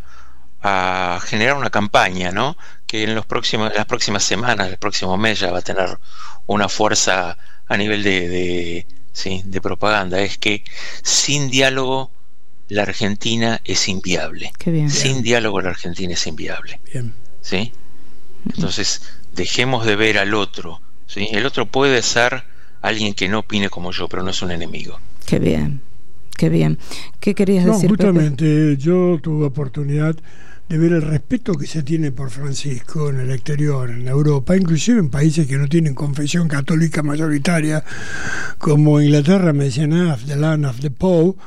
a generar una campaña, ¿no? Que en los próximos, las próximas semanas, el próximo mes ya va a tener una fuerza a nivel de, de, ¿sí? de propaganda. Es que sin diálogo la Argentina es inviable. Qué bien. Sin Bien. diálogo la Argentina es inviable. Bien. ¿Sí? Entonces, dejemos de ver al otro, ¿sí? El otro puede ser alguien que no opine como yo, pero no es un enemigo. Qué bien, qué bien. ¿Qué querías No, decir, justamente, Pepe? yo tuve oportunidad de ver el respeto que se tiene por Francisco en el exterior, en Europa, inclusive en países que no tienen confesión católica mayoritaria, como Inglaterra, me decían, ah, the land of the Pope,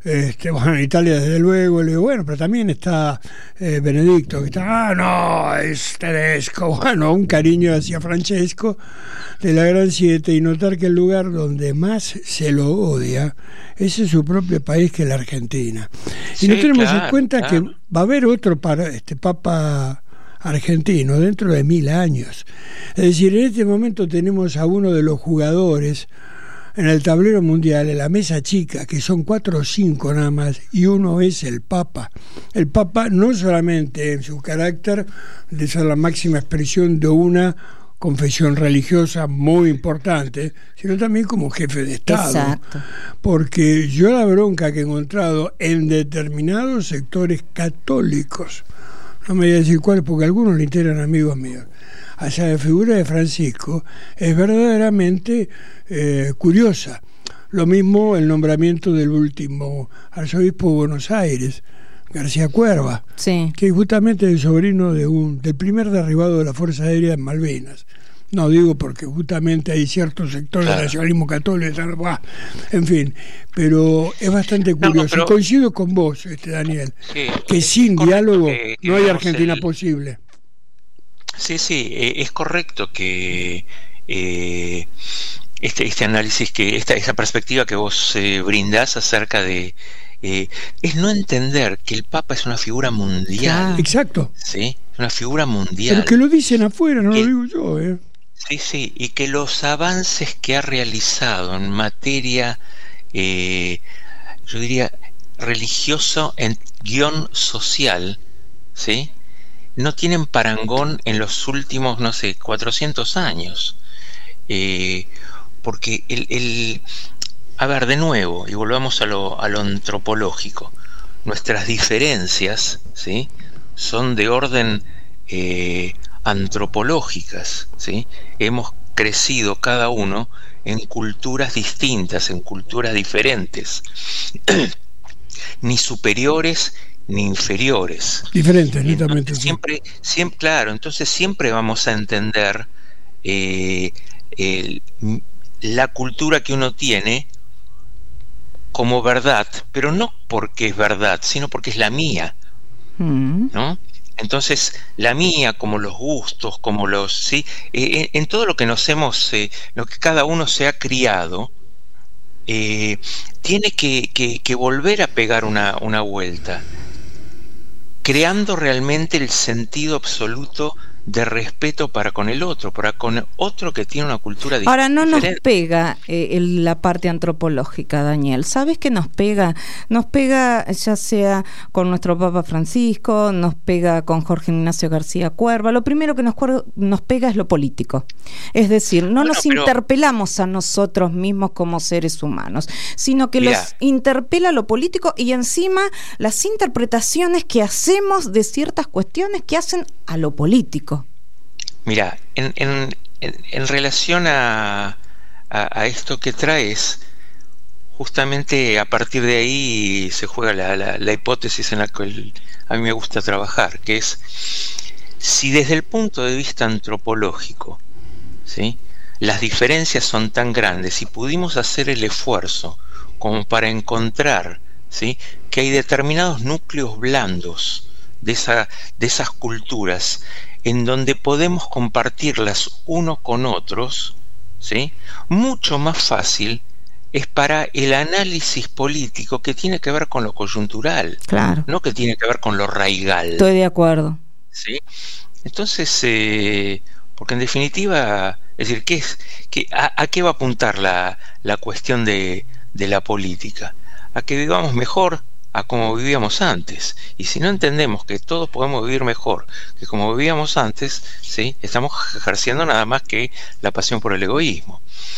Este, bueno, en Italia desde luego, le digo, bueno, pero también está eh, Benedicto, que está, ah, no, es tedesco, bueno, un cariño hacia Francesco de la Gran Siete, y notar que el lugar donde más se lo odia es en su propio país, que es la Argentina. Sí, y no tenemos claro, en cuenta claro. que va a haber otro para este Papa argentino dentro de mil años. Es decir, en este momento tenemos a uno de los jugadores en el tablero mundial, en la mesa chica, que son cuatro o cinco nada más, y uno es el Papa. El Papa no solamente en su carácter de ser la máxima expresión de una confesión religiosa muy importante, sino también como jefe de Estado. Exacto. Porque yo la bronca que he encontrado en determinados sectores católicos, no me voy a decir cuáles, porque algunos le integran amigos míos, hacia la figura de Francisco, es verdaderamente eh, curiosa. Lo mismo el nombramiento del último arzobispo de Buenos Aires, García Cuerva, sí. que justamente es el sobrino de un, del primer derribado de la Fuerza Aérea en Malvinas. No digo porque justamente hay ciertos sectores claro. del nacionalismo católico, en fin, pero es bastante curioso. No, no, pero, coincido con vos, este Daniel, sí, que sin diálogo que, que no hay Argentina el... posible. Sí, sí, eh, es correcto que eh, este, este análisis, que esta, esta perspectiva que vos eh, brindás acerca de eh, es no entender que el Papa es una figura mundial. Ah. Exacto. Sí, una figura mundial. Pero que lo dicen afuera, no que, lo digo yo, eh. Sí, sí, y que los avances que ha realizado en materia, eh, yo diría, religioso en guión social, ¿sí?, no tienen parangón en los últimos, no sé, cuatrocientos años. Eh, porque el, el... A ver, de nuevo, y volvamos a lo, a lo antropológico, nuestras diferencias, ¿sí?, son de orden eh, antropológicas, ¿sí? Hemos crecido cada uno en culturas distintas, en culturas diferentes, ni superiores ni inferiores. Diferentes, netamente. Siempre, siempre, claro, entonces siempre vamos a entender eh, el, la cultura que uno tiene como verdad, pero no porque es verdad, sino porque es la mía, mm. ¿no? Entonces, la mía, como los gustos, como los, sí, eh, en, en todo lo que nos hemos, eh, lo que cada uno se ha criado, eh, tiene que, que, que volver a pegar una, una vuelta, creando realmente el sentido absoluto de respeto para con el otro, para con otro que tiene una cultura diferente. Ahora, no nos pega eh, el, la parte antropológica, Daniel. ¿Sabes qué nos pega? Nos pega ya sea con nuestro Papa Francisco, nos pega con Jorge Ignacio García Cuerva. Lo primero que nos, nos pega es lo político. Es decir, no bueno, nos pero... interpelamos a nosotros mismos como seres humanos, sino que Mirá. los interpela lo político y encima las interpretaciones que hacemos de ciertas cuestiones que hacen a lo político. Mira, en, en, en, en relación a, a, a esto que traes, justamente a partir de ahí se juega la, la, la hipótesis en la que el, a mí me gusta trabajar, que es, si desde el punto de vista antropológico, ¿sí?, las diferencias son tan grandes y pudimos hacer el esfuerzo como para encontrar, ¿sí?, que hay determinados núcleos blandos de, esa, de esas culturas en donde podemos compartirlas uno con otros, ¿sí?, mucho más fácil es para el análisis político que tiene que ver con lo coyuntural, claro, no que tiene que ver con lo raigal. Estoy de acuerdo. ¿Sí? Entonces, eh, porque en definitiva, es decir, ¿qué es, qué, a, ¿a qué va a apuntar la, la cuestión de, de la política? A que vivamos mejor a como vivíamos antes, y si no entendemos que todos podemos vivir mejor que como vivíamos antes, ¿sí?, estamos ejerciendo nada más que la pasión por el egoísmo.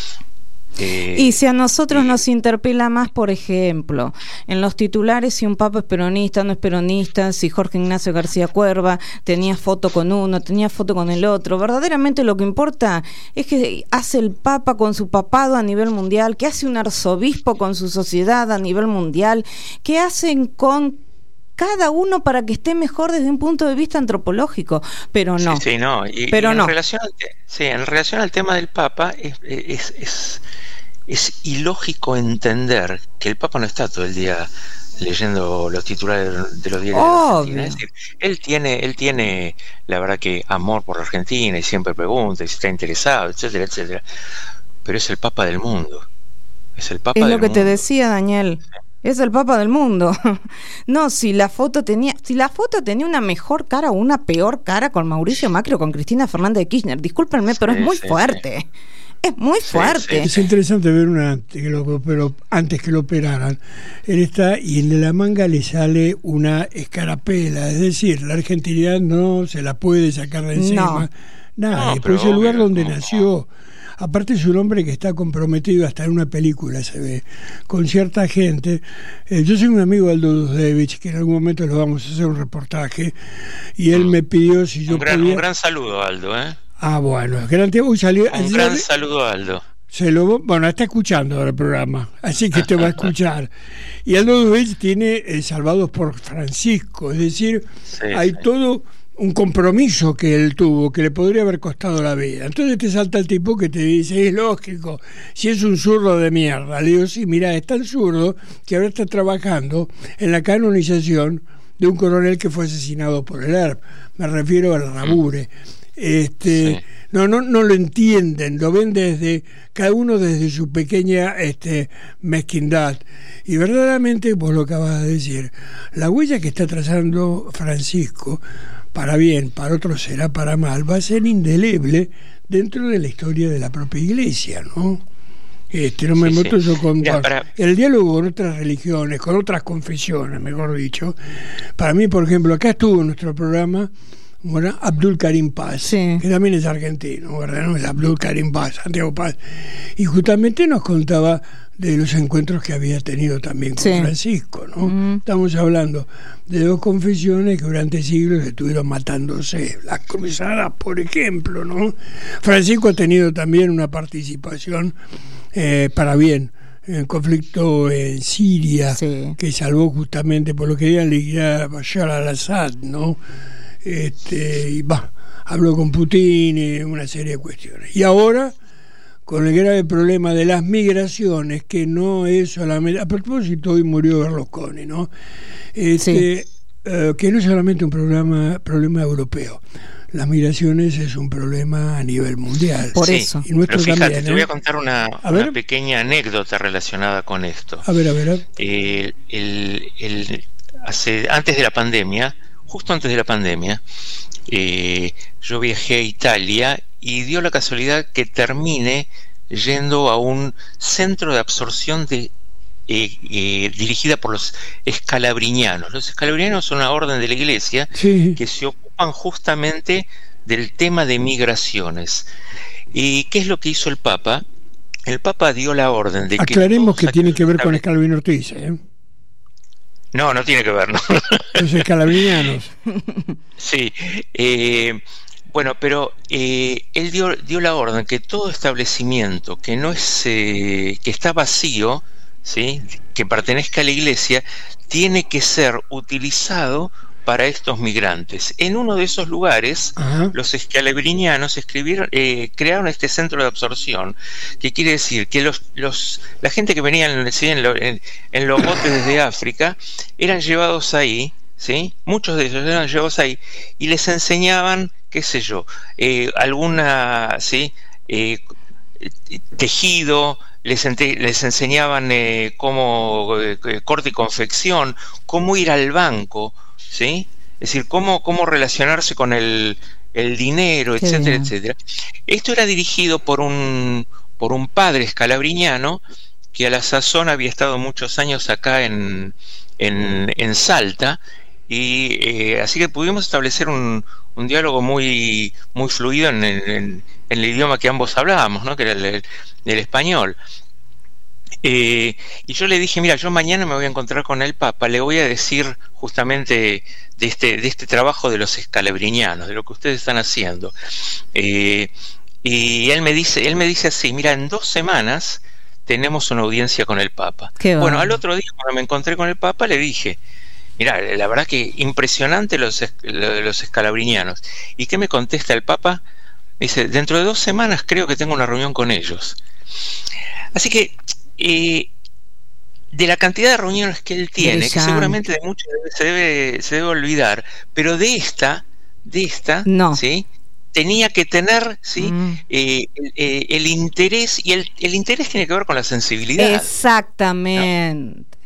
Eh, y si a nosotros eh, nos interpela más, por ejemplo, en los titulares, si un papa es peronista, no es peronista, si Jorge Ignacio García Cuerva tenía foto con uno, tenía foto con el otro, verdaderamente lo que importa es que hace el papa con su papado a nivel mundial, que hace un arzobispo con su sociedad a nivel mundial, que hacen con cada uno para que esté mejor desde un punto de vista antropológico, pero no. Sí, sí, no. Y, pero y en no. Relación al te- sí, en relación al tema del Papa, es, es, es es ilógico entender que el Papa no está todo el día leyendo los titulares de los diarios Obvio. de Argentina. Es decir, él tiene, él tiene, la verdad que amor por la Argentina y siempre pregunta y está interesado, etcétera, etcétera. Pero es el Papa del mundo. Es el Papa Es del lo que mundo. te decía, Daniel. Es el Papa del mundo. No, si la foto tenía, si la foto tenía una mejor cara o una peor cara con Mauricio Macri o con Cristina Fernández de Kirchner, discúlpenme, pero Sí, es muy sí, fuerte. sí. Es muy Sí, fuerte. Es interesante ver una antes que lo, pero antes que lo operaran. Él está y en la manga le sale una escarapela, es decir, la argentinidad no se la puede sacar de encima. No. Nadie, No, pues es el pero lugar obvio, donde no. nació. Aparte es un hombre que está comprometido, hasta en una película se ve, con cierta gente. Eh, yo soy un amigo de Aldo Dusdevich, que en algún momento lo vamos a hacer un reportaje, y él me pidió si yo Un gran, podía... un gran saludo, Aldo, ¿eh? Ah, bueno, grande. Hoy salió... Un gran saludo, Aldo. Se lo, bueno, está escuchando ahora el programa, así que te va a escuchar. Y Aldo Dusdevich tiene eh, Salvados por Francisco, es decir, Sí, hay sí. todo un compromiso que él tuvo que le podría haber costado la vida. Entonces te salta el tipo que te dice, es lógico, si es un zurdo de mierda. Le digo, sí, mira, es tan zurdo que ahora está trabajando en la canonización de un coronel que fue asesinado por el E R P. Me refiero al Rabure. Este, Sí. no, no, no lo entienden, lo ven desde cada uno desde su pequeña este, mezquindad. Y verdaderamente, vos lo acabas de decir, la huella que está trazando Francisco, para bien, para otros será para mal, va a ser indeleble dentro de la historia de la propia Iglesia, ¿no? Este, no me Sí, meto sí. yo con, Mira, con para- el diálogo con otras religiones, con otras confesiones, mejor dicho. Para mí, por ejemplo, acá estuvo en nuestro programa bueno, Abdul Karim Paz, Sí. que también es argentino, ¿verdad? No es Abdul Karim Paz, Santiago Paz. Y justamente nos contaba de los encuentros que había tenido también con Sí. Francisco, ¿no? Mm. Estamos hablando de dos confesiones que durante siglos estuvieron matándose. Las cruzadas, por ejemplo, ¿no? Francisco ha tenido también una participación eh, para bien en el conflicto en Siria, Sí. que salvó justamente por lo que querían liquidar a Bashar al-Assad, ¿no? Este, y va, habló con Putin y una serie de cuestiones. Y ahora, con el grave problema de las migraciones, que no es solamente, a propósito, hoy murió Berlusconi, ¿no? Este, eh, que no es solamente un problema, problema europeo. Las migraciones es un problema a nivel mundial. Por Sí, eso. Y nuestro pero fíjate, también, te voy ¿eh? a contar una, A una ver. pequeña anécdota relacionada con esto. A ver, a ver. a ver. Eh, el, el- hace, antes de la pandemia, justo antes de la pandemia, eh, yo viajé a Italia y dio la casualidad que termine yendo a un centro de absorción de eh, eh, dirigida por los escalabrinianos. Los escalabrinianos son una orden de la Iglesia Sí. que se ocupan justamente del tema de migraciones. ¿Y qué es lo que hizo el Papa? El Papa dio la orden de que Aclaremos todos que tiene aquellos que ver con estable- Escalabino Ortiz, ¿eh? No, no tiene que ver, ¿no? Los escalabrinianos. Sí, eh, bueno, pero eh, él dio, dio la orden que todo establecimiento que no es eh, que está vacío, ¿sí?, que pertenezca a la Iglesia, tiene que ser utilizado para estos migrantes. En uno de esos lugares, Ajá. los escalabrinianos escribieron, eh, crearon este centro de absorción, que quiere decir que los, los, la gente que venía en, ¿sí? en, lo- en- en los botes desde África eran llevados ahí, ¿sí? Muchos de ellos eran llevados ahí y les enseñaban, qué sé yo, eh, alguna, ¿sí? eh, tejido, les, ente- les enseñaban eh, cómo eh, corte y confección, cómo ir al banco, ¿sí? Es decir, cómo, cómo relacionarse con el, el dinero, Qué etcétera, bien. etcétera. Esto era dirigido por un, por un padre escalabriniano que a la sazón había estado muchos años acá en, en, en Salta, y eh, así que pudimos establecer un, un diálogo muy, muy fluido en, en- en el idioma que ambos hablábamos, ¿no?, que era el, el- el español. Eh, y yo le dije, mira, yo mañana me voy a encontrar con el Papa, le voy a decir justamente de este, de este trabajo de los escalabrinianos, de lo que ustedes están haciendo. Eh, y él me dice, él me dice así, mira, en dos semanas tenemos una audiencia con el Papa. Qué Bueno, bárbaro. al otro día cuando me encontré con el Papa le dije, mira, la verdad que impresionante los, es- lo de los escalabrinianos. ¿Y qué me contesta el Papa? Me dice, dentro de dos semanas creo que tengo una reunión con ellos. Así que eh, de la cantidad de reuniones que él tiene, que seguramente de muchas se debe, se debe olvidar, pero de esta, de esta, no. ¿sí? tenía que tener, ¿sí? Mm. eh, el, eh, el interés, y el, el interés tiene que ver con la sensibilidad. Exactamente. ¿No?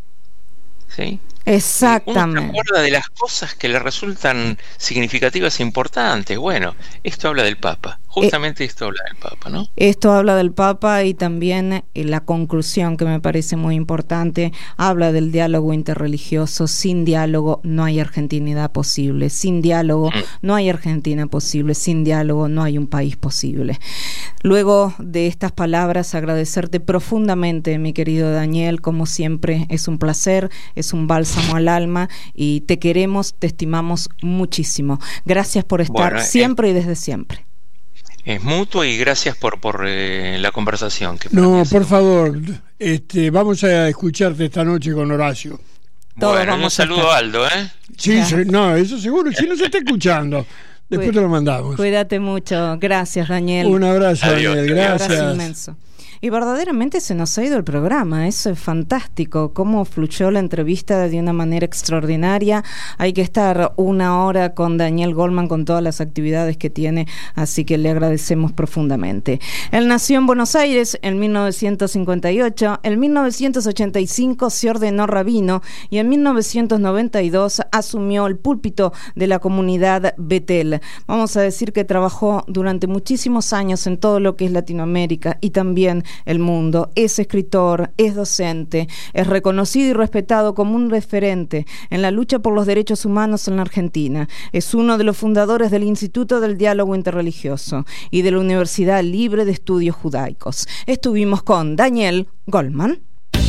¿Sí? Exactamente. Uno se acuerda de las cosas que le resultan significativas e importantes. Bueno, esto habla del Papa. Justamente eh, esto habla del Papa, ¿no? Esto habla del Papa y también eh, la conclusión que me parece muy importante, habla del diálogo interreligioso. Sin diálogo no hay argentinidad posible. Sin diálogo mm. no hay Argentina posible. Sin diálogo no hay un país posible. Luego de estas palabras, agradecerte profundamente, mi querido Daniel. Como siempre, es un placer, es un bálsamo al alma y te queremos, te estimamos muchísimo. Gracias por estar bueno, siempre eh, y desde siempre. Es mutuo y gracias por por eh, la conversación. Que no, por favor, este, vamos a escucharte esta noche con Horacio. Todos bueno, vamos un saludo a Aldo, ¿eh? Sí, sí, no, eso seguro, si no se está escuchando. Después te lo mandamos. Cuídate mucho. Gracias, Daniel. Un abrazo, Adiós. Daniel. Gracias. Un abrazo inmenso. Y verdaderamente se nos ha ido el programa, eso es fantástico, cómo fluyó la entrevista de una manera extraordinaria. Hay que estar una hora con Daniel Goldman con todas las actividades que tiene, así que le agradecemos profundamente. Él nació en Buenos Aires en mil novecientos cincuenta y ocho, en mil novecientos ochenta y cinco se ordenó rabino y en mil novecientos noventa y dos asumió el púlpito de la comunidad Betel. Vamos a decir que trabajó durante muchísimos años en todo lo que es Latinoamérica y también el mundo. Es escritor, es docente, es reconocido y respetado como un referente en la lucha por los derechos humanos en la Argentina. Es uno de los fundadores del Instituto del Diálogo Interreligioso y de la Universidad Libre de Estudios Judaicos. Estuvimos con Daniel Goldman.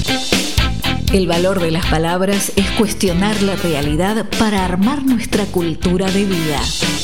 El valor de las palabras es cuestionar la realidad para armar nuestra cultura de vida.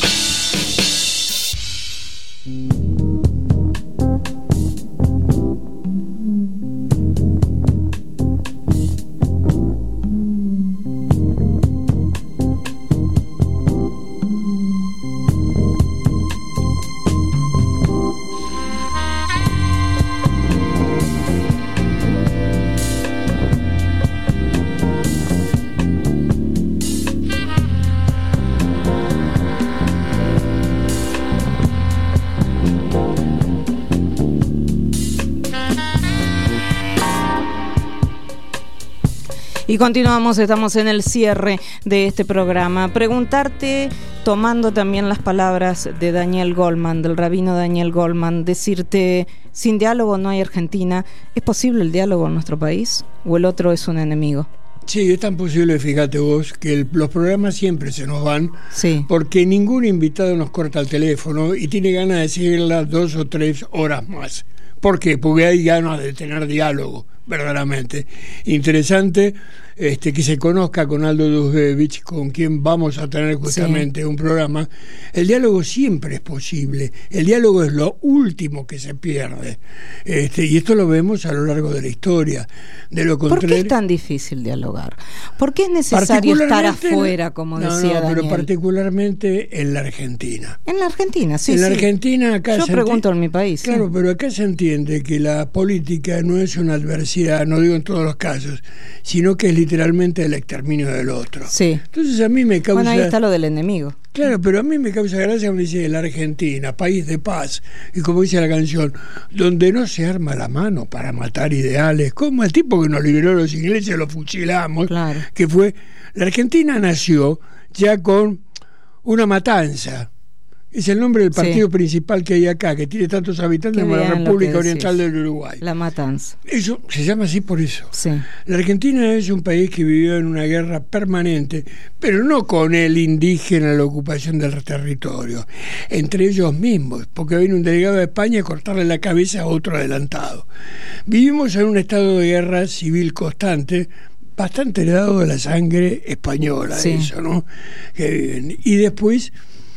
Y continuamos, estamos en el cierre de este programa. Preguntarte, tomando también las palabras de Daniel Goldman, del rabino Daniel Goldman, decirte, sin diálogo no hay Argentina. ¿Es posible el diálogo en nuestro país o el otro es un enemigo? Sí, es tan posible, fíjate vos, que el, los programas siempre se nos van, sí. porque ningún invitado nos corta el teléfono y tiene ganas de seguirla dos o tres horas más. ¿Por qué? Porque hay ganas de tener diálogo, verdaderamente. Interesante este, que se conozca con Aldo Dujevich, con quien vamos a tener justamente sí. un programa. El diálogo siempre es posible. El diálogo es lo último que se pierde. Este, y esto lo vemos a lo largo de la historia. De lo contrario, ¿por qué es tan difícil dialogar? ¿Por qué es necesario estar afuera, como no, decía no, Daniel? Pero particularmente en la Argentina. En la Argentina, sí, En la sí. Argentina, acá Yo se pregunto en mi país. Claro, sí. pero acá se entiende que la política no es una adversidad, no digo en todos los casos, sino que es literalmente el exterminio del otro. Sí. Entonces a mí me causa... Bueno, ahí está lo del enemigo. Claro, pero a mí me causa gracia cuando dice la Argentina, país de paz, y como dice la canción, donde no se arma la mano para matar ideales, como el tipo que nos liberó los ingleses, lo fusilamos, claro. que fue... La Argentina nació ya con una matanza. Es el nombre del partido sí. principal que hay acá, que tiene tantos habitantes como la República Oriental del Uruguay. La matanza. Eso se llama así por eso. Sí. La Argentina es un país que vivió en una guerra permanente, pero no con el indígena la ocupación del territorio, entre ellos mismos, porque viene un delegado de España a cortarle la cabeza a otro adelantado. Vivimos en un estado de guerra civil constante, bastante heredado de la sangre española, sí. eso, ¿no? Que viven. Y después,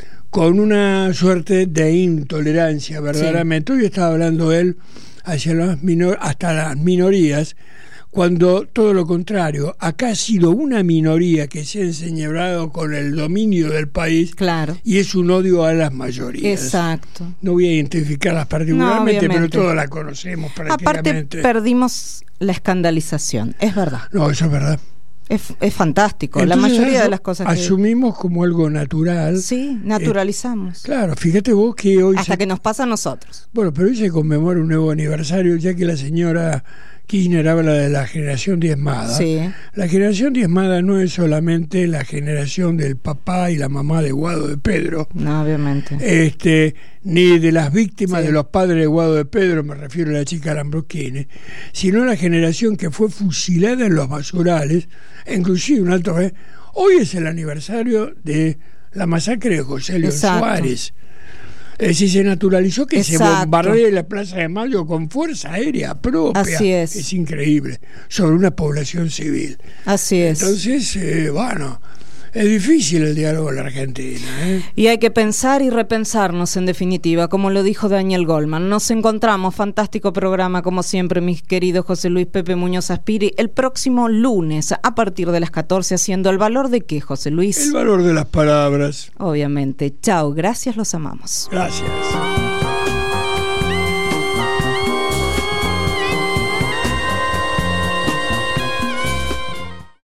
con una suerte de intolerancia, verdaderamente. Sí. Hoy estaba hablando él hacia las minor, hasta las minorías, cuando todo lo contrario, acá ha sido una minoría que se ha enseñado con el dominio del país, claro, y es un odio a las mayorías. Exacto. No voy a identificarlas particularmente, No, pero todas las conocemos prácticamente. Aparte, perdimos la escandalización, es verdad. No, eso es verdad. Es, es fantástico. Entonces, la mayoría eso de las cosas que... asumimos como algo natural. Sí, naturalizamos. Eh, claro, fíjate vos que hoy... Hasta se... que nos pasa a nosotros. Bueno, pero hoy se conmemora un nuevo aniversario, ya que la señora Kirchner habla de la generación diezmada. Sí. La generación diezmada no es solamente la generación del papá y la mamá de Guado de Pedro. No, obviamente. Este, ni de las víctimas Sí. de los padres de Guado de Pedro, me refiero a la chica Lambroschini, sino la generación que fue fusilada en los basurales, inclusive un alto... Hoy es el aniversario de la masacre de José León Exacto. Suárez. Es decir, se naturalizó que Exacto. se bombardee la Plaza de Mayo con fuerza aérea propia. Así es. Es increíble, sobre una población civil. Así es. Entonces, eh, bueno, es difícil el diálogo en la Argentina, ¿eh? Y hay que pensar y repensarnos, en definitiva, como lo dijo Daniel Goldman. Nos encontramos, fantástico programa, como siempre, mis queridos José Luis Pepe Muñoz Aspiri, el próximo lunes, a partir de las catorce, haciendo el valor de qué, José Luis. El valor de las palabras. Obviamente. Chao, gracias, los amamos. Gracias.